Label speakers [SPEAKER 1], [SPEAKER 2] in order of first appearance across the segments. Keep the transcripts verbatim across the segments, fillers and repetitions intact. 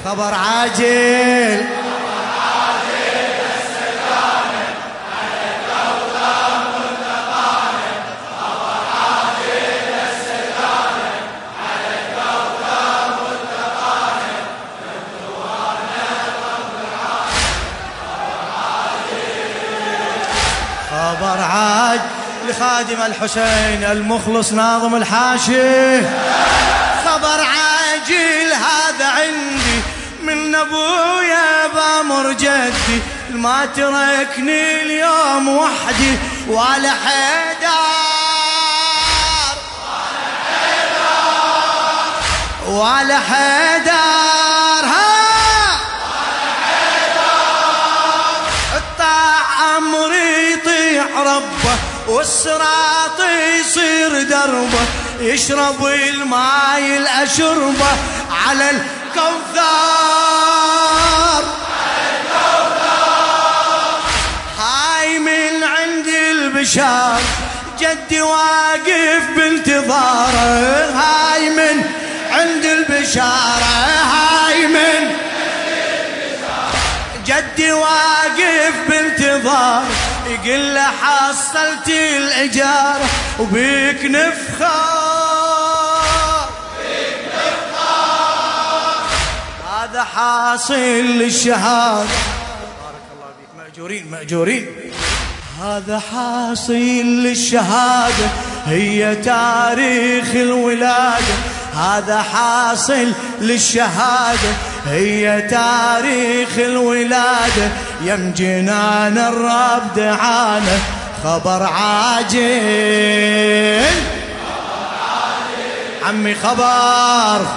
[SPEAKER 1] خبر عاجل خبر عاجل لخادم الحسين المخلص ناظم الحاشي. خبر عاجل هذا عندي من ابويا بامر جدي، ما تركني اليوم وحدي ولا حيدر ولا حيدر ها الطاع امري يطيع ربه والصراط يصير دربه، يشرب الماي الاشربه على الكوثر هاي من عند البشار جدي واقف بانتظاره، هاي من عند البشارة هاي من جدي واقف بانتظار، يقول له حصلت الإجارة وبيك نفخار بيك نفخار هذا حاصل للشهادة. بارك الله بيك مأجورين مأجورين. هذا حاصل للشهادة هي تاريخ الولادة، هذا حاصل للشهادة هي تاريخ الولادة، يم جنان الرب دعانا خبر عاجل عمي خبر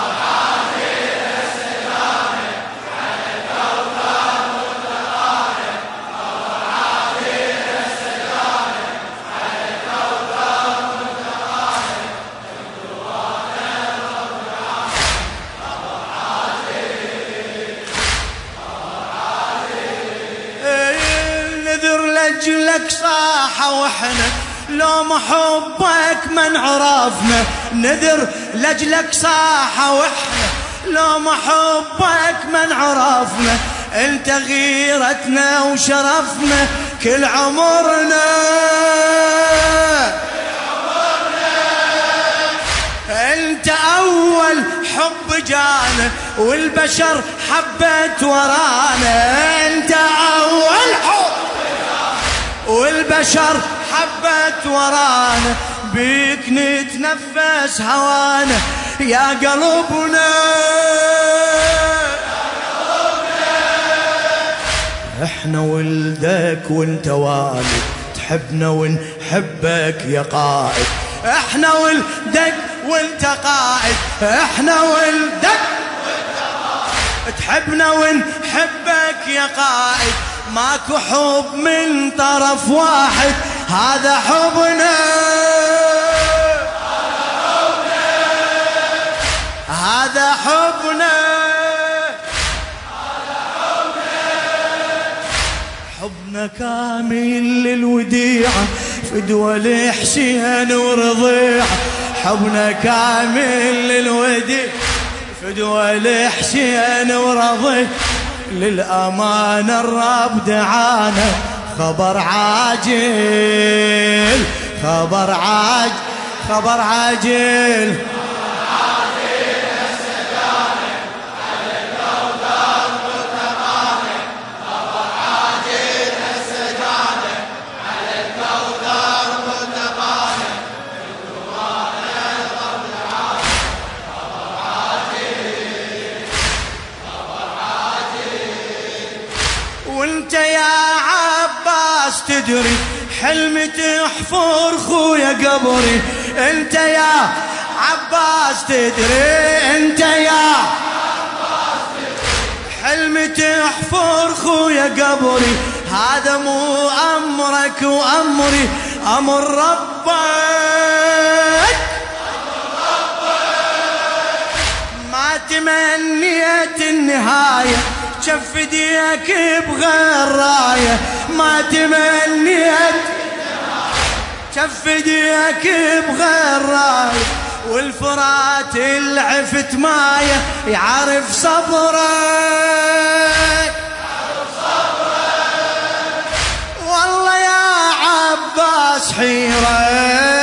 [SPEAKER 1] لك صاحة واحنا لو محبك من عرفنا، نذر لجلك صاحة واحنا لو محبك من عرفنا، انت غيرتنا وشرفنا كل عمرنا انت اول حب جانا والبشر حبت ورانا، انت اول حب والبشر حبت ورانا، بيك نتنفس هوانا يا قلبنا احنا ولدك وانت والد، تحبنا ونحبك يا قائد، احنا ولدك وانت قائد، احنا ولدك وانت قائد، تحبنا ونحبك يا قائد، ماكو حب من طرف واحد هذا حبنا هذا حبنا حبنا كامل للوديعة فدوى الحسين ورضيعة، حبنا كامل للوديعة فدوى الحسين ورضيعة، للأمان الرب دعانا خبر عاجل خبر عاجل خبر عاجل وانت يا عباس تدري حلمي تحفر خويا قبري، انت يا عباس تدري انت يا عباس تدري حلمي تحفر خويا قبري، هذا مو امرك وامري امر ربك، ما تمنيت النهايه شف ديك بغير رايه، ما تمنيت شف ديك بغير رايه، والفرات العفت مايه يعرف صبرك والله يا عباس حيرة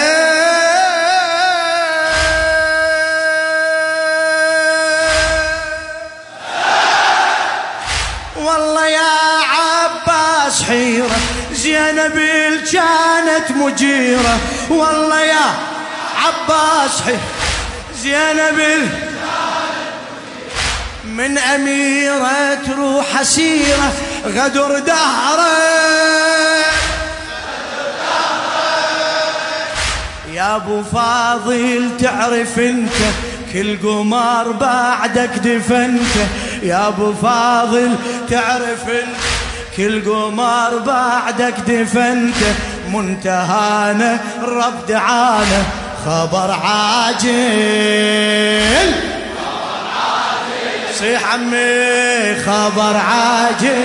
[SPEAKER 1] والله يا عباس حيرة زينب كانت مجيرة والله يا عباس حيرة زينب من أميرة تروح أسيرة غدر دهرة يا أبو فاضل تعرف انت كل قمر بعدك دفنته يا أبو فاضل تعرف انت كل قمر بعدك دفنته منتهانا الرب دعانا خبر عاجل صيح عمي خبر عاجل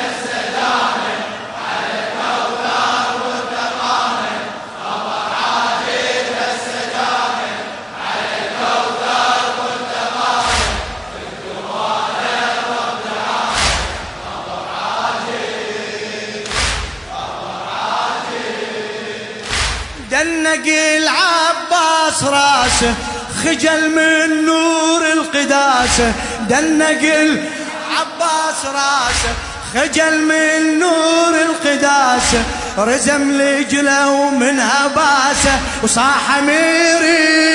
[SPEAKER 1] دنق العباس راسه خجل من نور القداسة دنق العباس راسه خجل من نور القداسة رزم لجله ومنها باسه وصاح أميري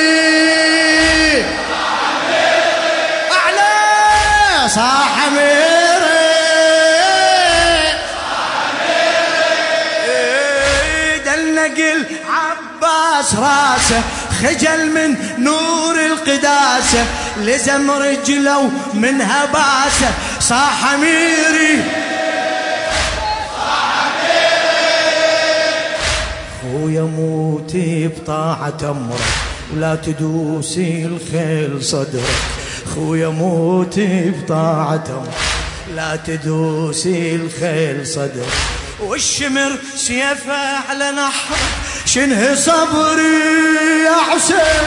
[SPEAKER 1] أعلى صاح أميري دنق العباس راسه خجل من نور القداسة لزم رجله منها باسة صاح أميري صاح أميري خويا موتي بطاعة أمرك ولا تدوسي الخيل صدرك خويا موتي بطاعة أمرك لا تدوسي الخيل صدرك والشمر سيفه على نحرك شنه صبري يا حسين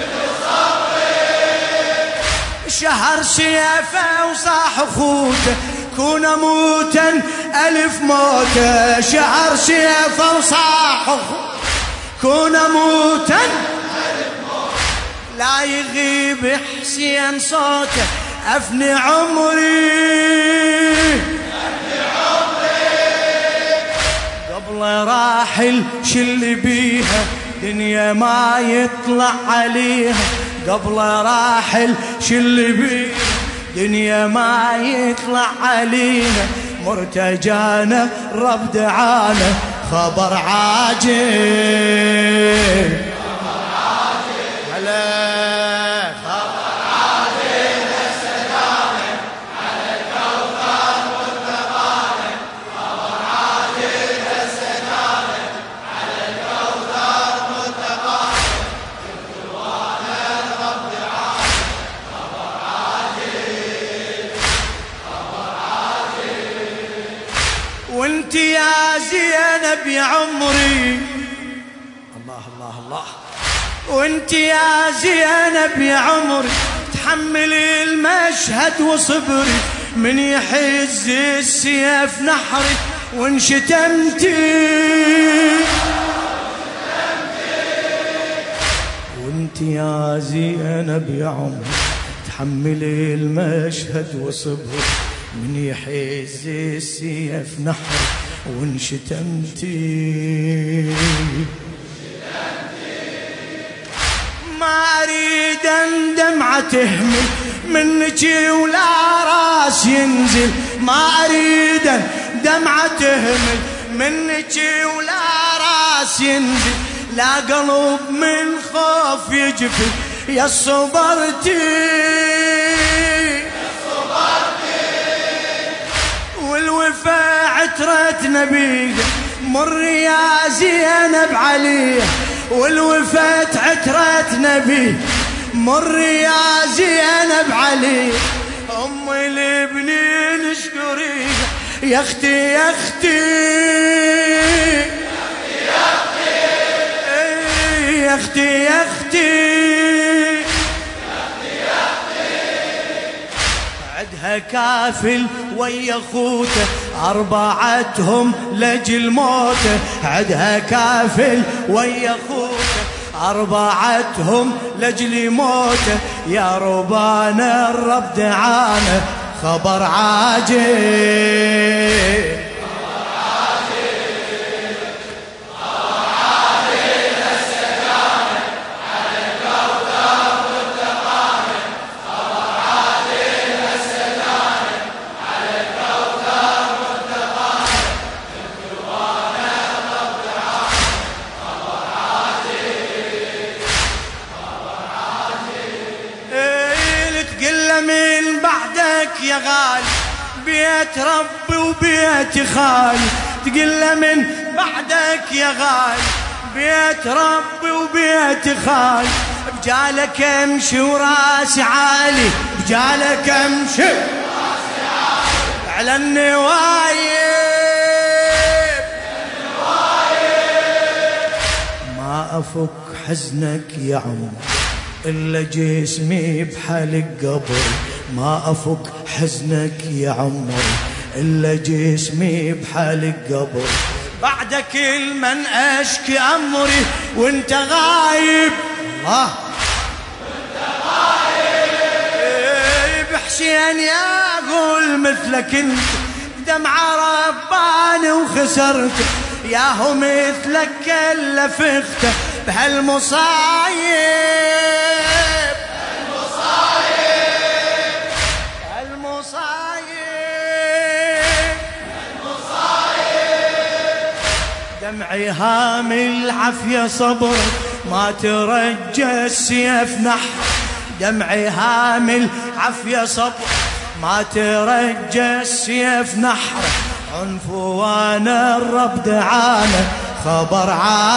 [SPEAKER 1] شهر سيفه وصاح خوته كون موتا ألف موته شهر سيفه وصاح خوته كون موتا ألف موته لا يغيب حسين صوته أفني عمري قبل راحل شل بيها دنيا ما يطلع عليها قبل راحل شل بيها دنيا ما يطلع عليها مرتجانا رب دعانا خبر عاجل خبر عاجل هلا وانت يا زينب يا عمري الله الله الله وانت يا زينب يا عمري تحملي المشهد وصبري من يحز السيف نحري وانشتمتي وانت يا زينب يا عمري تحملي المشهد وصبري من يحز السيف نحر وانشتمتي ما اريد دمعة تهمل منك ولا راس ينزل ما اريد دمعة تهمل منك ولا راس ينزل لا قلب من خوف يجفل يا صبرتي والوفا عترة نبيه مر يا زينب عليه والوفا عترة نبيه مر يا زينب عليه أم الابنين اشكري يا اختي يا اختي يا اختي يا اختي عدها كافل ويا خوته أربعتهم لجل موته. عدها كافل ويا خوته أربعتهم لجل موته. يا ربانا الرب دعانا خبر عاجل. من بعدك يا غالي بيت ربي وبيت خالي. تقله من بعدك يا غالي بيت ربي وبيت خالي. بجالك امشي وراسي عالي بجالك امشي وراسي عالي على النوايب ما افك حزنك يا عمر إلا جسمي بحال قبر. ما أفك حزنك يا عمر إلا جسمي بحال قبر. بعدك المن أشكي أمري وانت غايب الله وانت غايب. حسين يا قول مثلك انت دمعة رباني وخسرت. ياهو مثلك كله فخته بهالمصايب المصايب المصايب المصايب. دمعي هامل عافية صبر ما ترجى السيف نحر. دمعي هامل عافية صبر ما ترجى السيف نحر. عنفوانا الرب دعانا خبر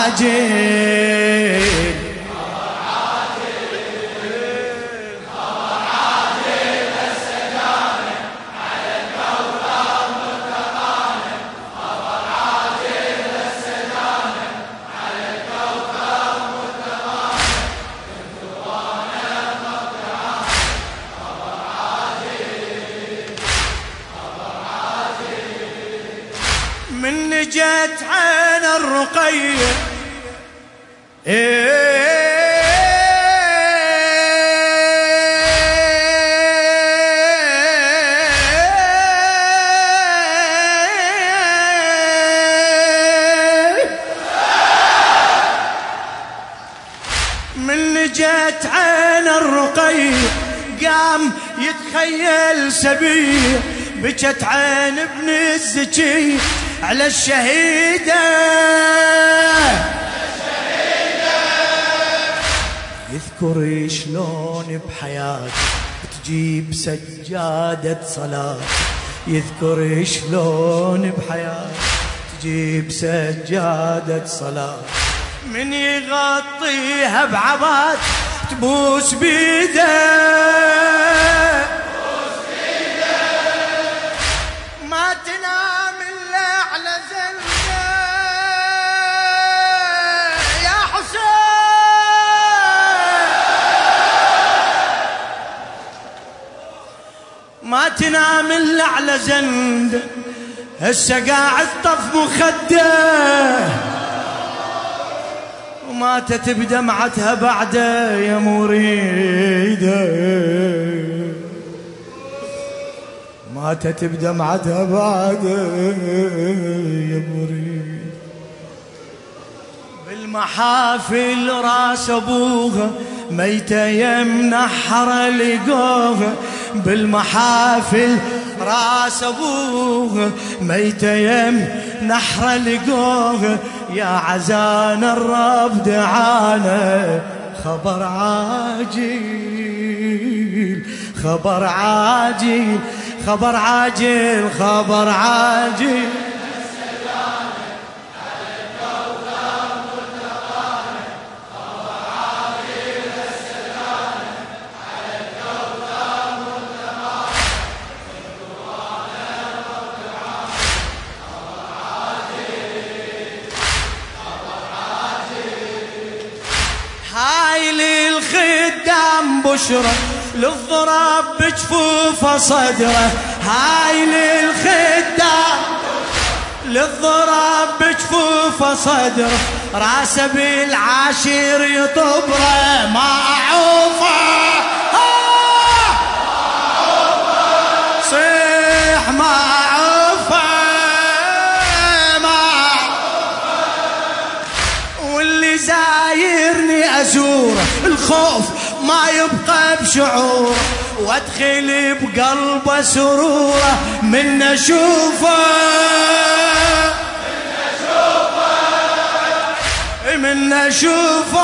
[SPEAKER 1] عاجل. خبر عاجل خبر عاجل السلام على الكوكب متقارب. خبر عاجل السلام على الكوكب متقارب. عنفوانا الرب دعانا خبر عاجل خبر عاجل. من جت عين الرقية من جت عين الرقية قام يتخيل سبيه. بجت عين ابن الزكي على الشهيدة يذكر شلون بحياته تجيب سجادة صلاة. يذكر شلون بحياته تجيب سجادة صلاة. من يغطيها بعباد تبوس بيده ما تنام إلا على زلده يا حسين. ما تنام إلا على زنده هسه قاعد طف مخده. وماتت بدمعتها بعده يا مريده. ماتت بدمعتها بعده يا مريد. بالمحافل راس ابوها ميتة يمنحر لقوها. بالمحافل راس ابوها ميتة يمنحر لقوها. يا عزان الرب دعانا خبر عاجل خبر عاجل خبر عاجل خبر عاجل. السلام على الكوكب متقارب. خبر عاجل السلام على الكوكب متقارب. عنفوانا الرب دعانا خبر عاجل خبر عاجل. هاي للخدام بشرى للضرب بجفوفه صدره هاي للخدام، للضرب بجفوفه صدره راسه بالعاشر يطبره ما اعوفه صيح ما اعوفه ما واللي زايرني ازوره الخوف ما يبقى بشعوره وادخل بقلبه سروره من اشوفه من اشوفه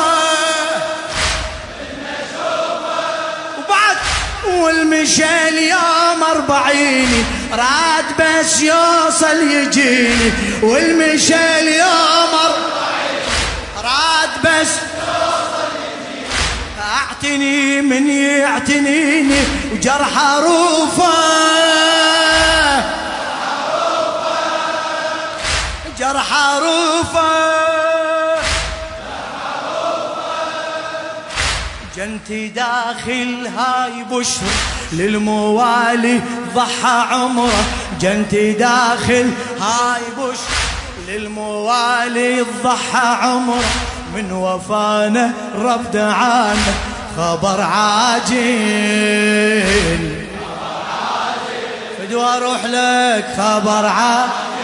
[SPEAKER 1] وبعد والمشي اليوم اربعيني راد بس يوصل يجيني والمشي اليوم اربعيني راد بس يوصل يجيني اعتني من يعتنيني وجرح روفه جرح روفه جنتي داخل هاي بشر للموالي ضحى عمره جنتي داخل هاي بشر للموالي ضحى عمره من وفانا رب دعانا خبر عاجل فدوى اروح لك خبر عاجل